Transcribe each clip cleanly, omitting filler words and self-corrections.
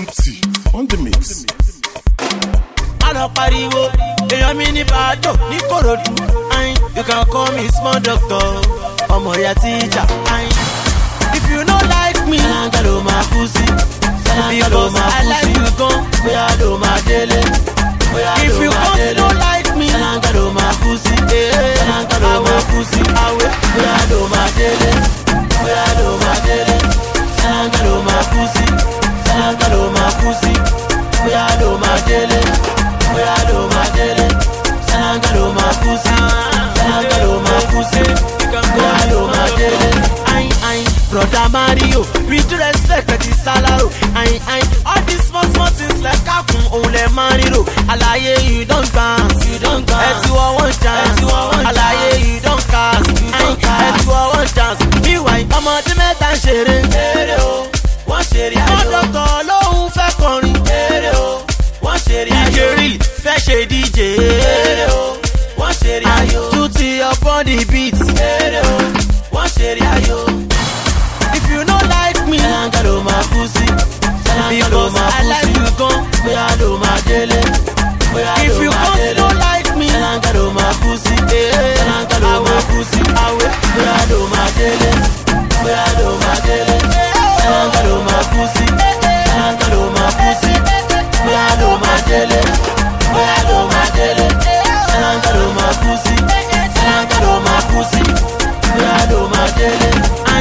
Tutti on the mix. Àná pariwo, èèyàn mi ní Bàdó ní Kòròdú. You can call me small doctor, ọmọ ìyá teacher. If you no like me, ṣáláńgá ló máa kú sí. Because I like you gan, bóyá ló máa délé. If you no like me, ṣáláńgá ló máa kú sí. Ṣáláńgá ló máa kú sí. Bóyá ló máa délé. Bóyá ló máa délé. Ṣáláńgá ló máa kú sí. Ṣáláńgá ló máa kú sí. Bóyá ló máa délé. Bóyá ló máa délé. Ṣáláńgá ló máa kú sí. Ṣáláńgá ló máa kú sí. Bóyá ló máa délé. Brother Mario, with respect that is salary. All these small things like Kakun, only Mario. Alaye, you don't dance, If you want one chance, Alaye, you don't cast, If you want one chance. Meanwhile, I'm on the metal sharing. One sharing. One doctor, long fair corny. One sharing. DJ, fresh DJ. One sharing. Tutti upon the beat. One sharing. If you no like me, ṣáláńgá ló máa kú sí. Because I like you gan, bóyá ló máa délé. If you no like me, ṣáláńgá ló máa kú sí. Ṣáláńgá ló máa kú sí. Bóyá ló máa délé. Bóyá ló máa délé. Ṣáláńgá ló máa kú sí. Ṣáláńgá ló máa kú sí. Bóyá ló máa délé. Bóyá ló máa délé. Ṣáláńgá ló máa kú sí. Ṣáláńgá ló máa kú sí. Bóyá ló máa délé.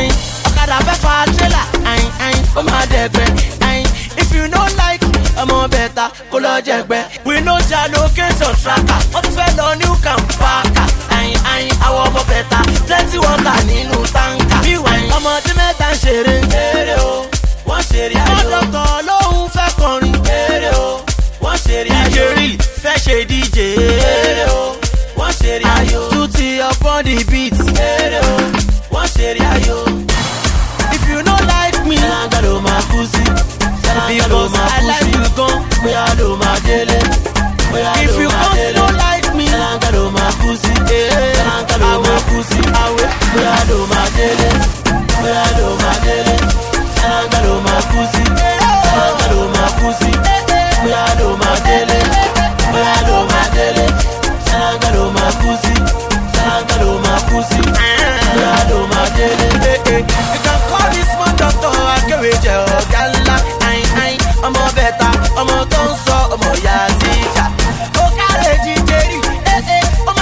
If you no like, I'm on better, color jegbe. We know your location tracker. What fell on you can pack. I want more better. Plenty water nínú tanka. I'm on the metal sharing. One sharing. One doctor lóhun fẹ́ kọrin. One sharing. DJ, fresh DJ. One sharing. Tutti upon the beat. One sharing. If you no like me, ṣáláńgá ló máa kú sí. Because I like you gan, bóyá ló máa délé. If you no like me, ṣáláńgá ló máa kú sí. Ṣáláńgá ló máa kú sí. Bóyá ló máa délé. Bóyá ló máa délé. Ṣáláńgá ló máa kú sí. Ṣáláńgá ló máa kú sí. Bóyá ló máa délé. Bóyá ló máa délé. Ṣáláńgá ló máa kú sí. Ṣáláńgá ló máa kú sí. Bóyá ló máa délé. You can call this man doctor, akéwèjẹ ọ̀gá ńlá. Ọmọ bẹ̀ta, ọmọ tó ń sọ, ọmọ ìyá tíjà. Ó kárẹ̀ jíjẹ rí, ọmọ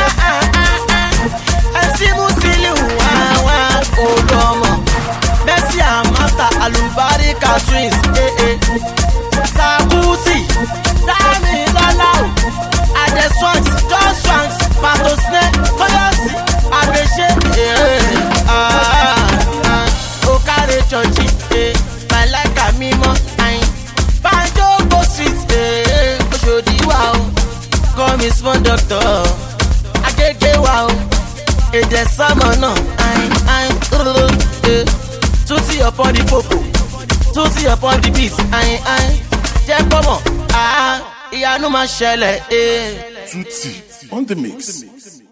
MC Musiliu wá olú ọmọ. Mercy Amata, Alubarika twins, Sakuti, Damilọ́lá, Adeswanks, Just Swanks, Patosne, Kọ́yọ̀sí, Àgbèṣe, ó kárẹ̀ chọ́ọ̀chì, Màláìkà mímọ́. Call me small doctor, agege wa o, èdè sámọ náà, Tutti upon the popo, Tutti upon the beat, jẹ́ pọ́mọ̀, ìyanu máa ṣẹlẹ̀. Tutti on the mix.